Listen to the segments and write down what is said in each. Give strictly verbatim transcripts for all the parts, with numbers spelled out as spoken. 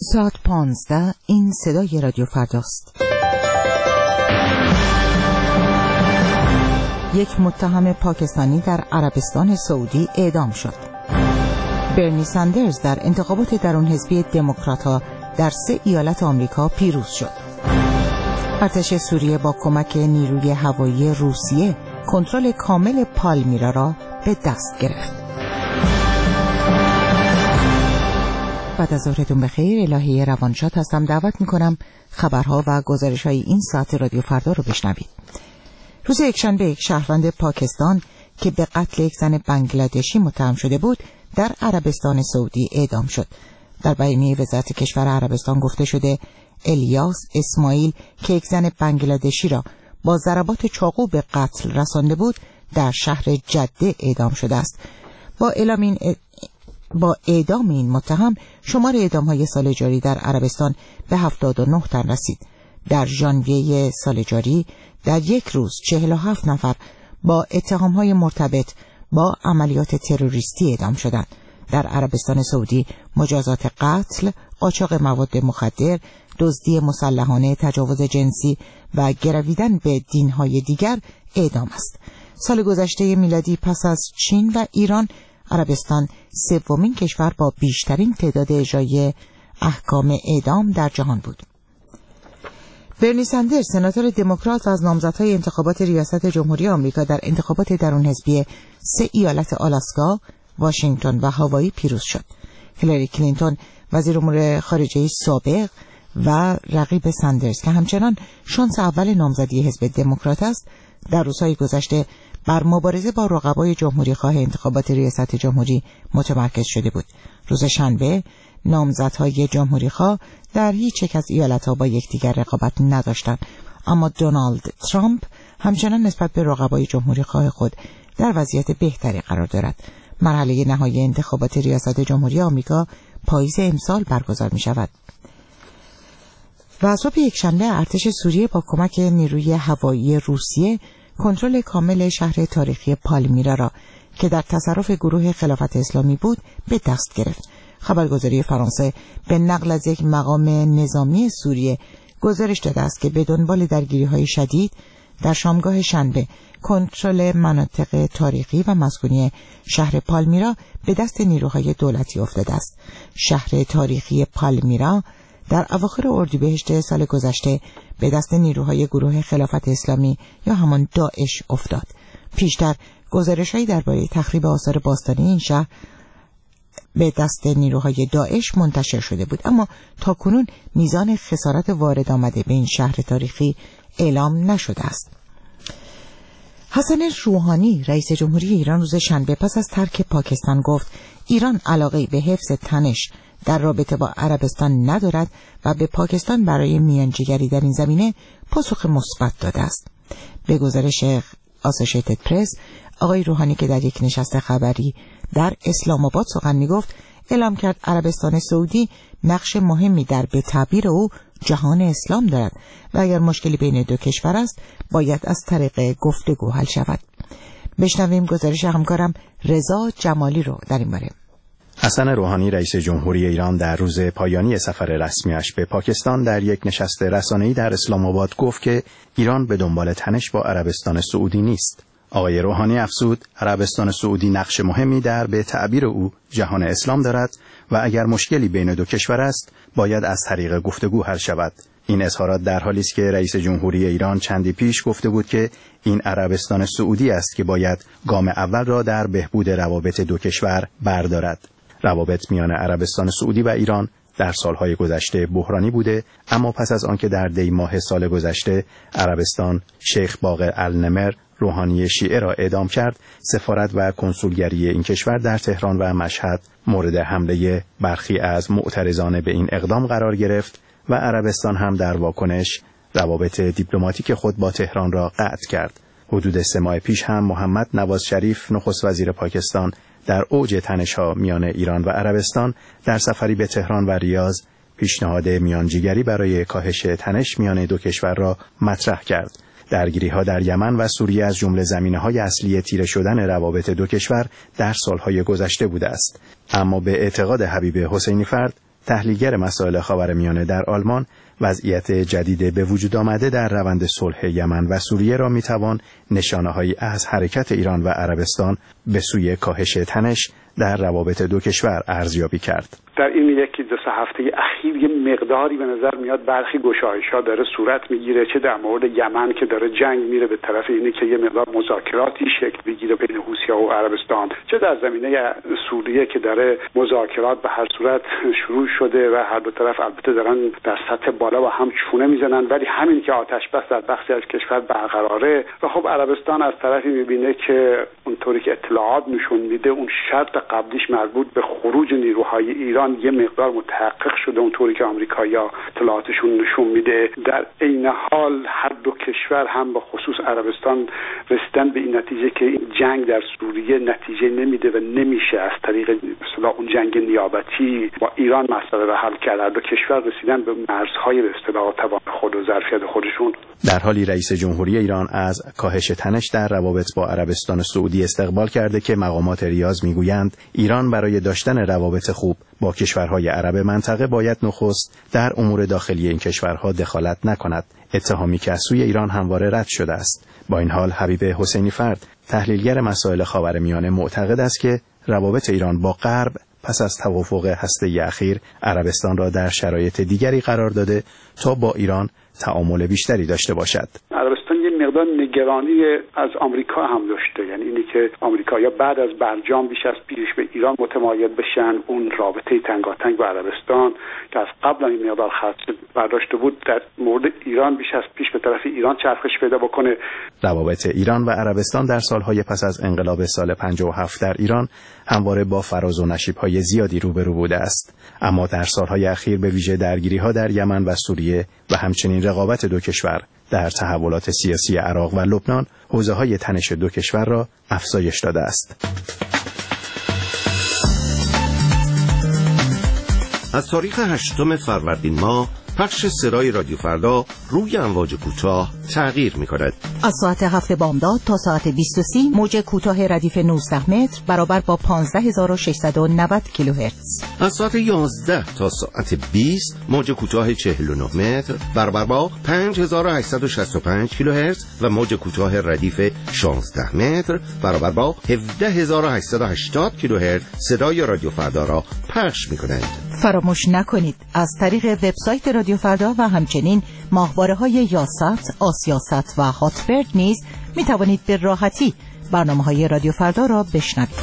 ساعت پانزده این صدای رادیو فرداست. یک متهم پاکستانی در عربستان سعودی اعدام شد. برنی ساندرز در انتخابات درون حزبی دموکرات‌ها در سه ایالت آمریکا پیروز شد. ارتش سوریه با کمک نیروی هوایی روسیه کنترل کامل پالمیرا را به دست گرفت. بعد از ظهرتون بخیر. الهی روانشاد هستم. دعوت میکنم خبرها و گزارش‌های این ساعت رادیو فردا رو بشنوید. روز یکشنبه یک شهروند پاکستان که به قتل یک زن بنگلادشی متهم شده بود در عربستان سعودی اعدام شد. در بیانیه وزارت کشور عربستان گفته شده الیاس اسماعیل که یک زن بنگلادشی را با ضربات چاقو به قتل رسانده بود در شهر جده اعدام شده است. با اعلام این ا... با اعدام این متهم شمار اعدام‌های سال جاری در عربستان به هفتاد و نه تن رسید. در ژانویه سال جاری در یک روز چهل و هفت نفر با اتهام‌های مرتبط با عملیات تروریستی اعدام شدند. در عربستان سعودی مجازات قتل، قاچاق مواد مخدر، دزدی مسلحانه، تجاوز جنسی و گرویدن به دین‌های دیگر اعدام است. سال گذشته میلادی پس از چین و ایران، عربستان سومین کشور با بیشترین تعداد اجرای احکام اعدام در جهان بود. برنی ساندرز سناتور دموکرات از نامزدهای انتخابات ریاست جمهوری آمریکا در انتخابات درون حزبی سه ایالت آلاسکا، واشنگتن و هاوایی پیروز شد. هیلاری کلینتون وزیر امور خارجه سابق و رقیب ساندرز که همچنان شانس اول نامزدی حزب دموکرات است، در روزهای گذشته بر مبارزه با رقبای جمهوری خواه انتخابات ریاست جمهوری متمرکز شده بود. روز شنبه نامزدهای جمهوری خواه در هیچ یک از ایالت‌ها با یکدیگر رقابت نداشتند، اما دونالد ترامپ همچنان نسبت به رقبای جمهوری خواه خود در وضعیت بهتری قرار دارد. مرحله نهایی انتخابات ریاست جمهوری آمریکا پاییز امسال برگزار می شود. و صبح یکشنبه ارتش سوریه با کمک نیروی هوایی روسیه کنترل کامل شهر تاریخی پالمیرا را که در تصرف گروه خلافت اسلامی بود به دست گرفت. خبرگزاری فرانسه به نقل از یک مقام نظامی سوریه گزارش داده است که به دنبال درگیری‌های شدید در شامگاه شنبه کنترل مناطق تاریخی و مسکونی شهر پالمیرا به دست نیروهای دولتی افتاده است. شهر تاریخی پالمیرا در اواخر اردیبهشت سال گذشته به دست نیروهای گروه خلافت اسلامی یا همان داعش افتاد. پیشتر گزارش‌هایی درباره تخریب آثار باستانی این شهر به دست نیروهای داعش منتشر شده بود، اما تاکنون میزان خسارت وارد آمده به این شهر تاریخی اعلام نشده است. حسن روحانی رئیس جمهوری ایران روز شنبه پس از ترک پاکستان گفت ایران علاقه‌ای به حفظ تنش در رابطه با عربستان ندارد و به پاکستان برای میانجیگری در این زمینه پاسخ مثبت داده است. به گزارش آسوشیتد پرس، آقای روحانی که در یک نشست خبری در اسلام آباد سخن می‌گفت، اعلام کرد عربستان سعودی نقش مهمی در به تعبیر او جهان اسلام دارد و اگر مشکلی بین دو کشور است باید از طریق گفتگو حل شود. بشنویم گزارش همکارم رضا جمالی رو در این باره. حسن روحانی رئیس جمهوری ایران در روز پایانی سفر رسمیش به پاکستان در یک نشست رسانه‌ای در اسلام آباد گفت که ایران به دنبال تنش با عربستان سعودی نیست. آقای روحانی افزود عربستان سعودی نقش مهمی در به تعبیر او جهان اسلام دارد و اگر مشکلی بین دو کشور است باید از طریق گفتگو حل شود. این اظهارات در حالی است که رئیس جمهوری ایران چندی پیش گفته بود که این عربستان سعودی است که باید گام اول را در بهبود روابط دو کشور بردارد. روابط میان عربستان سعودی و ایران در سالهای گذشته بحرانی بوده، اما پس از آنکه در دی ماه سال گذشته عربستان شیخ باقر النمر روحانی شیعه را اعدام کرد، سفارت و کنسولگری این کشور در تهران و مشهد مورد حمله برخی از معترضان به این اقدام قرار گرفت و عربستان هم در واکنش روابط دیپلماتیک خود با تهران را قطع کرد. حدود سه ماه پیش هم محمد نواز شریف نخست وزیر پاکستان در اوج تنش‌ها میان ایران و عربستان در سفری به تهران و ریاض پیشنهاد میانجیگری برای کاهش تنش میان دو کشور را مطرح کرد. درگیری‌ها در یمن و سوریه از جمله زمینه‌های اصلی تیره شدن روابط دو کشور در سالهای گذشته بوده است. اما به اعتقاد حبیب حسینی فرد، تحلیلگر مسائل خاورمیانه در آلمان، وضعیت جدید به وجود آمده در روند صلح یمن و سوریه را میتوان نشانه‌هایی از حرکت ایران و عربستان به سوی کاهش تنش در روابط دو کشور ارزیابی کرد. در این یکی دو سه هفته اخیر یه مقداری به نظر میاد برخی گشایش‌ها داره صورت میگیره، چه در مورد یمن که داره جنگ میره به طرف اینه که یه مقدار مذاکراتی شکل بگیره بین حوثی‌ها و عربستان، چه در زمینه سوریه که داره مذاکرات به هر صورت شروع شده و هر دو طرف البته دارن در سطح بالا با هم چونه میزنن، ولی همین که آتش بس در بخشی از کشور برقراره و خب عربستان از طرفی میبینه که اونطوری که اطلاعات نشون میده اون شرط قبلیش مربوط به خروج نیروهای ایران یه مقدار متحقق شده اونطوری که آمریکایی‌ها اطلاعاتشون نشون میده. در عین حال هر دو کشور هم به خصوص عربستان رسیدن به این نتیجه که این جنگ در سوریه نتیجه نمیده و نمیشه از طریق مثلا اون جنگ نیابتی با ایران مسئله را حل کرد. هر دو کشور رسیدن به مرزهای به اصطلاح توان خود و ظرفیت خودشون. در حالی رئیس جمهوری ایران از کاهش تنش در روابط با عربستان سعودی استقبال کرده که مقامات ریاض میگویند ایران برای داشتن روابط خوب با کشورهای عرب منطقه باید نخست در امور داخلی این کشورها دخالت نکند، اتهامی که از سوی ایران همواره رد شده است. با این حال حبیب حسینی فرد، تحلیلگر مسائل خاورمیانه، معتقد است که روابط ایران با غرب پس از توافق هسته‌ای اخیر عربستان را در شرایط دیگری قرار داده تا با ایران تعامل بیشتری داشته باشد. عربستان یه مقدار نگرانی از آمریکا هم داشته، یعنی اینی که آمریکایی‌ها بعد از برجام بیش از پیش به ایران متمایل بشن، اون رابطه تنگاتنگ با عربستان که از قبل این مقدار خط برداشته بود در مورد ایران بیش از پیش به طرف ایران چرخش پیدا بکنه. روابط ایران و عربستان در سالهای پس از انقلاب سال پنجاه و هفت در ایران همواره با فراز و نشیب‌های زیادی روبرو بوده است، اما در سالهای اخیر به ویژه درگیری‌ها در یمن و سوریه و همچنین رقابت دو کشور در تحولات سیاسی عراق و لبنان حوزه‌های تنش دو کشور را افزایش داده است. از تاریخ هشتم فروردین ماه پخش صدای رادیو فردا روی امواج کوتاه تغییر می‌کند. از ساعت هفت بامداد تا ساعت بیست و سه موج کوتاه ردیف نوزده متر برابر با پانزده هزار و ششصد و نود کیلوهرتز. از ساعت یازده تا ساعت بیست موج کوتاه چهل و نه متر برابر با پنج هزار و هشتصد و شصت و پنج کیلوهرتز و موج کوتاه ردیف شانزده متر برابر با هفده هزار و هشتصد و هشتاد کیلوهرتز صدای رادیو فردا را پخش می‌کنند. فراموش نکنید از طریق وبسایت رادیو فردا و همچنین ماهواره‌های یاست، آسیاست و هاتبرد نیز می توانید به راحتی برنامه‌های رادیو فردا را بشنوید.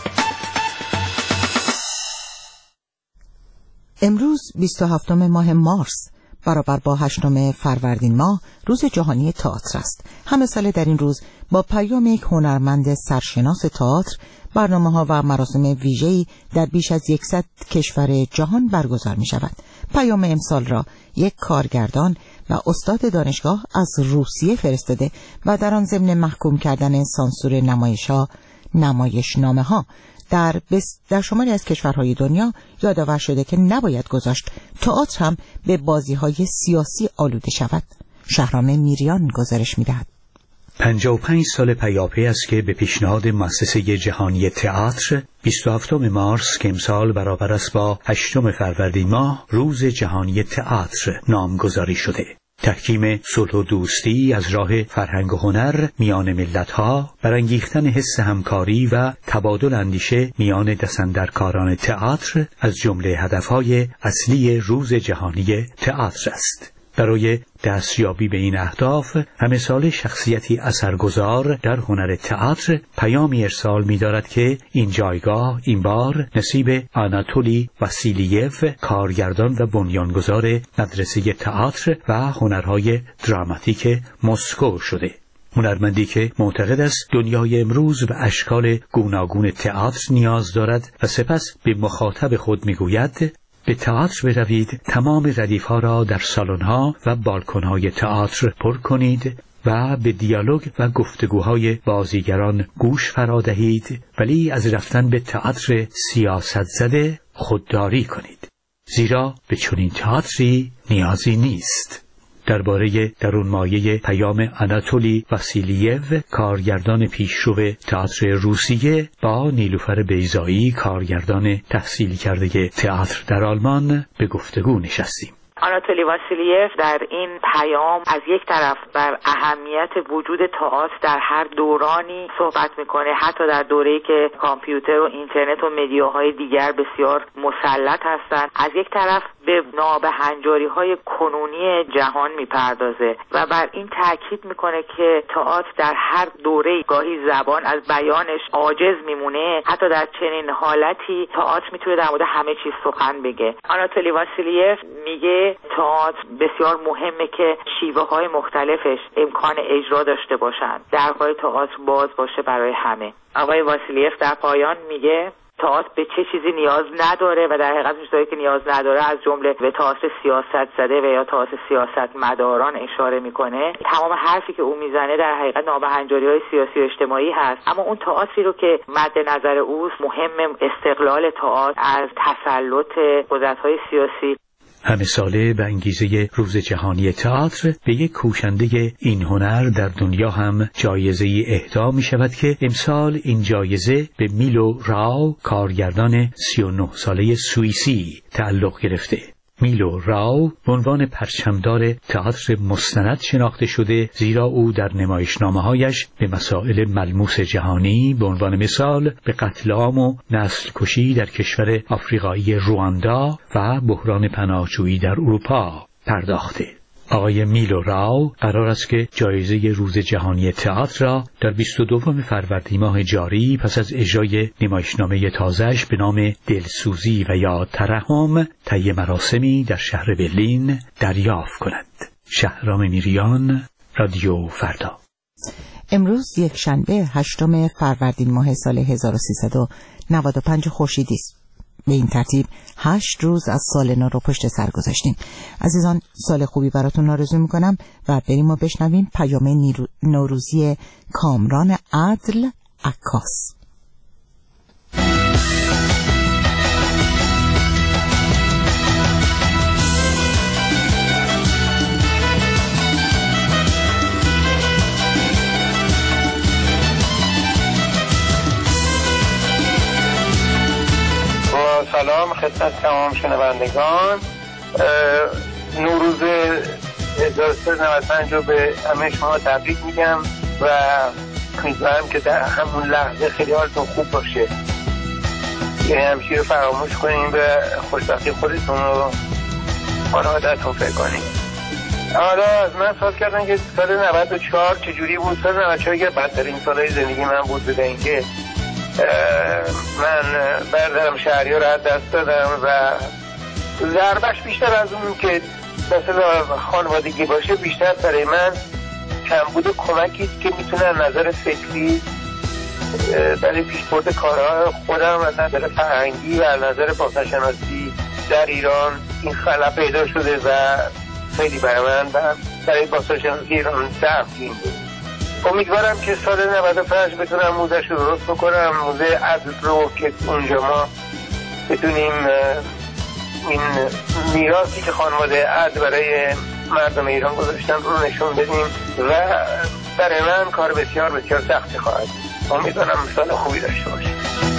امروز بیست و هفتم ماه مارس برابر با هشتم فروردین ماه روز جهانی تئاتر است. همه ساله در این روز با پیام یک هنرمند سرشناس تئاتر برنامه‌ها و مراسم ویژه‌ای در بیش از صد کشور جهان برگزار می‌شود. پیام امسال را یک کارگردان و استاد دانشگاه از روسیه فرستاده و در آن ضمن محکوم کردن سانسور نمایش‌ها، نمایشنامه‌ها در بس در شماری از کشورهای دنیا یادآور شده که نباید گذاشت تئاتر هم به بازی‌های سیاسی آلوده شود. شهرام میریان گزارش می‌دهد. پنجاه و پنج سال پیاپی است که به پیشنهاد مؤسسه جهانی تئاتر بیست و هفتم مارس که امسال برابر است با هشتم فروردین ماه روز جهانی تئاتر نامگذاری شده. تحکیم صلح و دوستی از راه فرهنگ و هنر میان ملت‌ها، برانگیختن حس همکاری و تبادل اندیشه میان دستاندرکاران تئاتر از جمله هدف‌های اصلی روز جهانی تئاتر است. برای دستیابی به این اهداف همه سال شخصیتی اثرگذار در هنر تئاتر پیامی ارسال می‌دارد که این جایگاه این بار نصیب آناتولی واسیلیف، کارگردان و بنیانگذار مدرسه تئاتر و هنرهای دراماتیک مسکو شده. هنرمندی که معتقد است دنیای امروز به اشکال گوناگون تئاتر نیاز دارد و سپس به مخاطب خود می‌گوید به تئاتر بروید، تمام ردیف‌ها را در سالن‌ها و بالکن‌های تئاتر پر کنید و به دیالوگ و گفتگوهای بازیگران گوش فرا دهید، ولی از رفتن به تئاتر سیاست زده خودداری کنید، زیرا به چنین تئاتری نیازی نیست. درباره درونمایه پیام آناتولی واسیلیو، کارگردان پیشرو تئاتر روسیه، با نیلوفر بیضایی، کارگردان تحصیل کرده تئاتر در آلمان، به گفتگو نشستیم. آناتولی واسیلیف در این پیام از یک طرف بر اهمیت وجود تئاتر در هر دورانی صحبت میکنه، حتی در دوره‌ای که کامپیوتر و اینترنت و مدیاهای دیگر بسیار مسلط هستند. از یک طرف به نابهنجاری‌های کنونی جهان میپردازه و بر این تاکید میکنه که تئاتر در هر دوره‌ای گاهی زبان از بیانش عاجز میمونه، حتی در چنین حالتی تئاتر میتونه در مورد همه چیز سخن بگه. آناتولی واسیلیف میگه تئاتر بسیار مهمه که شیوه های مختلفش امکان اجرا داشته باشند، درهای تئاتر باز باشه برای همه. آقای واسیلیف در پایان میگه تئاتر به چه چیزی نیاز نداره و در حقیقت چیزایی که نیاز نداره از جمله به تئاتر سیاست زده و یا تئاتر سیاست مداران اشاره میکنه. تمام حرفی که او میزنه در حقیقت نابهنجاری‌های سیاسی و اجتماعی هست، اما اون تئاتری رو که مد نظر اوست مهم استقلال تئاتر از تسلط قدرت‌های سیاسی. همه ساله به انگیزه روز جهانی تئاتر به یک کوشنده این هنر در دنیا هم جایزه‌ای اهدا می شود که امسال این جایزه به میلو راو، کارگردان سی و نه ساله سوئیسی تعلق گرفته. میلو راو به عنوان پرچمدار تئاتر مستند شناخته شده، زیرا او در نمایشنامه‌هایش به مسائل ملموس جهانی به عنوان مثال به قتل عام و نسل کشی در کشور آفریقایی رواندا و بحران پناهجویی در اروپا پرداخته. آقای میلو راو قرار است که جایزه روز جهانی تئاتر را در بیست و دوم فروردین ماه جاری پس از اجرای نمایشنامه تازه‌اش به نام دلسوزی و یا ترحم طی مراسمی در شهر برلین دریافت کند. شهرام میریان، رادیو فردا. امروز یک شنبه هشتم فروردین ماه سال هزار و سیصد و نود و پنج خورشیدی است. به این ترتیب هشت روز از سال نو رو پشت سر گذاشتیم. عزیزان، سال خوبی براتون آرزو میکنم و بریم و بشنویم پیام نوروزی کامران عدل عکاس. سلام خدمت تمام شنوندگان. نوروز هزار و سیصد و نود و پنج رو به همه شما تبریک میگم و امیدوارم که در همون لحظه خیلی حالتون خوب باشه، یعنی همیشه رو فراموش کنیم و خوشبختی خودتون رو خانواده‌تون فکر کنیم. حالا از من سوال کردن که سال نود و چهار چجوری بود. سال نود و چهار که بدترین سالهای زندگی من بود، بوده اینکه من برادرم شهریار رو دست دادم و ضربش بیشتر از اون که مثلا خانوادگی باشه، بیشتر برای من کمبود کمکی که میتونه از نظر فکری برای پیشبرد کارها خودم از نظر فرهنگی و از نظر بازنشناسی در ایران این خلا پیدا شده و خیلی برای من و برای بازنشناسی ایران سختگیر بود. امیدوارم که سال نود و پنج بتونم موزش رو درست بکنم، موزه عدل رو که اونجا ما بتونیم این میراثی که خانواده عدل برای مردم ایران گذاشتن رو نشون بدیم و برای من کار بسیار بسیار سختی خواهد. امیدوارم سال خوبی داشته باشیم.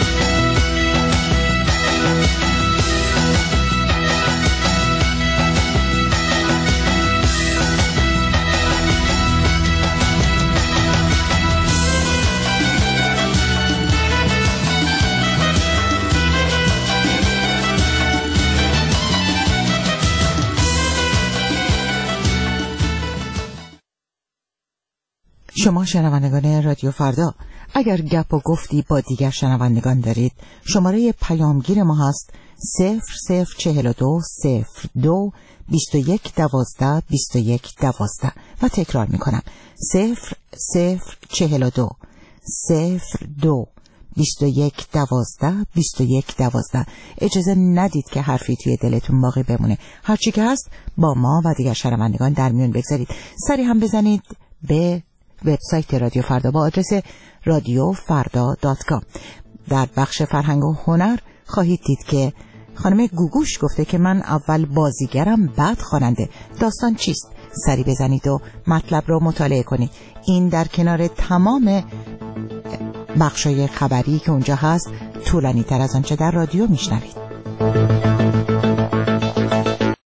شما شنوندگان رادیو فردا، اگر گپ و گفتی با دیگر شنوندگان دارید، شماره پیامگیر ما هست صفر صفر چهل و دو صفر دو بیست و یک دوازده بیست و یک دوازده و تکرار می کنم صفر صفر چهل و دو صفر دو بیست و یک دوازده بیست و یک دوازده. اجازه ندید که حرفی توی دلتون باقی بمونه. هرچی که هست با ما و دیگر شنوندگان در میون بگذارید. سری هم بزنید به وبسایت رادیو فردا با آدرس رادیو فردا دات کام. در بخش فرهنگ و هنر خواهید دید که خانم گوگوش گفته که من اول بازیگرم بعد خواننده. داستان چیست؟ سری بزنید و مطلب رو مطالعه کنید. این در کنار تمام بخشای خبری که اونجا هست طولانی تر از آنچه در رادیو میشنوید.